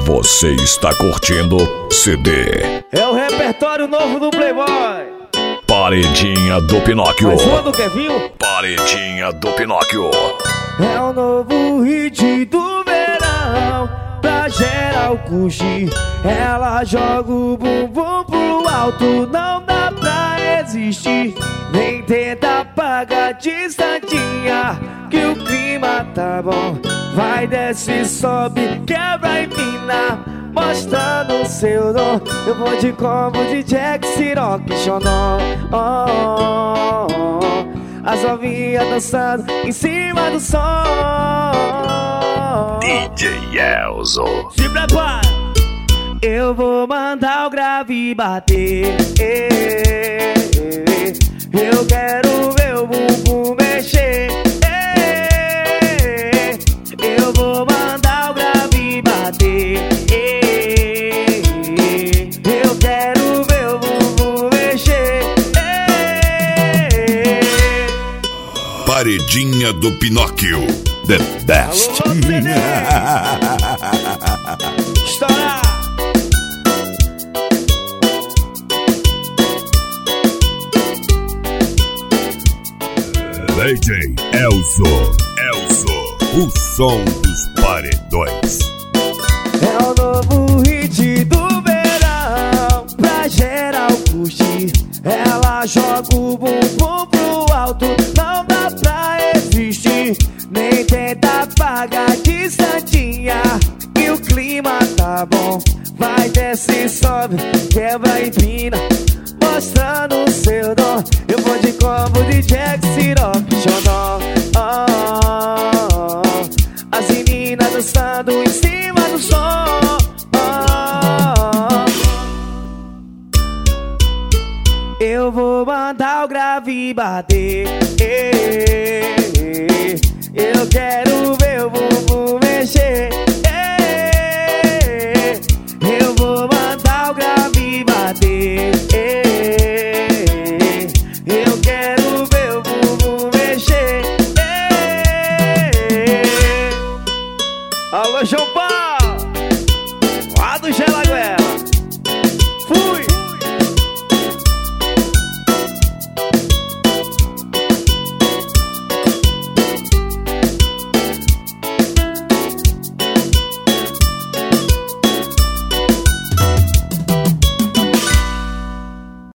Você está curtindo CD. É o repertório novo do Playboy. Paredinha do Pinóquio. Mais uma do Kevinho. Paredinha do Pinóquio. É o novo hit do verão, pra geral curtir. Ela joga o bumbum pro alto, não dá pra resistir. Nem tenta apagar de santinha, que o clima tá bom. Vai, desce, sobe, quebra e empina, mostrando seu dom. Eu vou de combo de Jack, Ciroc, Xonó. As novinhas dançando em cima do som. DJ Elzo. Se prepara. Eu vou mandar o grave bater. Eu quero ver o bumbum mexer. Eu vou mandar o grave bater. Eu quero ver o bumbum mexer. Paredinha do Pinóquio. The best. Alô, estoura. DJ Elzo. O som dos paredões. É o novo hit do verão, pra geral curtir. Ela joga o bumbum pro alto, não dá pra resistir. Nem tenta apagar de santinha, que o clima tá bom. Vai, desce, sobe, quebra e empina, mostrando o seu dom. Eu vou de combo de Jack, Ciroc, Xonó. As meninas dançando em cima do som. Eu vou mandar o grave bater. Eu quero ver o